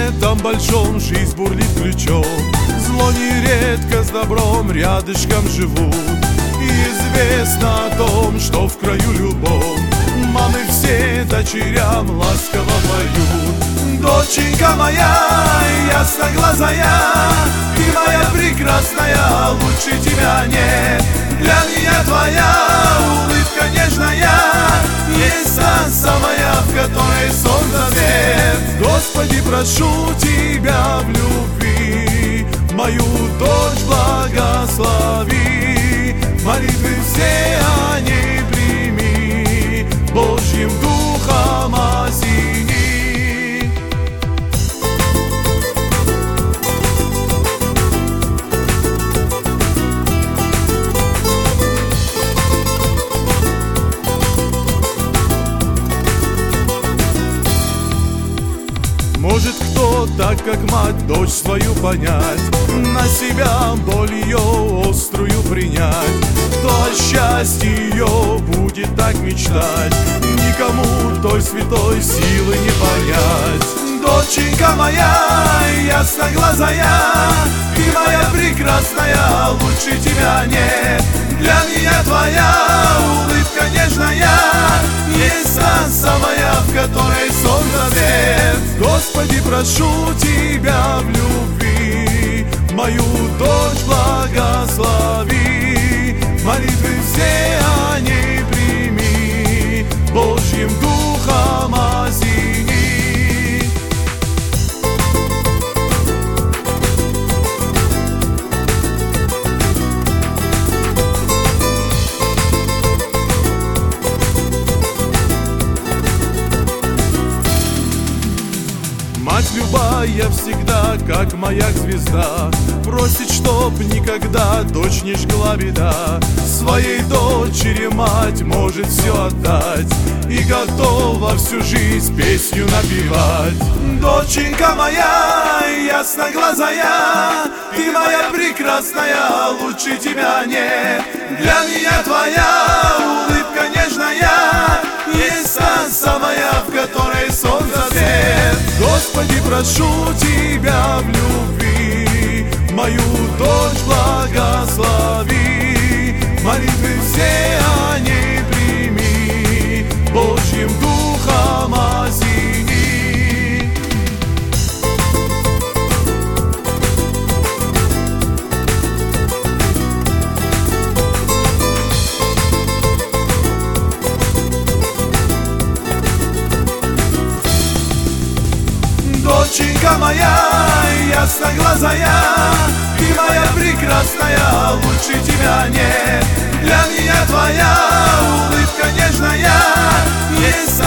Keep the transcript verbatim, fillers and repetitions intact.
светом большом жизнь бурлит ключом. Зло нередко с добром рядышком живут. И известно о том, что в краю любом мамы все дочерям ласково поют. Доченька моя, ясноглазая, ты моя прекрасная, лучше тебя нет. Для меня твоя улыбка нежная есть та самая, в которой солнце свет. Господи, прошу тебя в любви, мою дочь благослови. Молитвы все о ней прими, Божьим духом осени. Может кто, так как мать, дочь свою понять, на себя боль ее острую принять, то о счастье ее будет так мечтать, никому той святой силы не понять. Доченька моя, ясноглазая, ты моя прекрасная, лучше тебя нет. Для меня твоя улыбка нежная есть та самая, в которой солнце свет. Господи, прошу тебя в любви, мою дочь благослови. Молитвы все о ней прими, Божьим духом осени. Мать любая всегда, как маяк звезда, просит, чтоб никогда дочь не жгла беда. Своей дочери мать может все отдать и готова всю жизнь песню напевать. Доченька моя, ясноглазая, ты моя прекрасная, лучше тебя нет. Для меня твоя улыбка нежная есть та самая, в которой солнце свет. Господи, прошу тебя в любви, мою дочь благослови. Молитвы все о ней прими, Божьим духом осени. Доченька моя, ясноглазая, ты моя прекрасная, лучше тебя нет. Для меня твоя улыбка нежная есть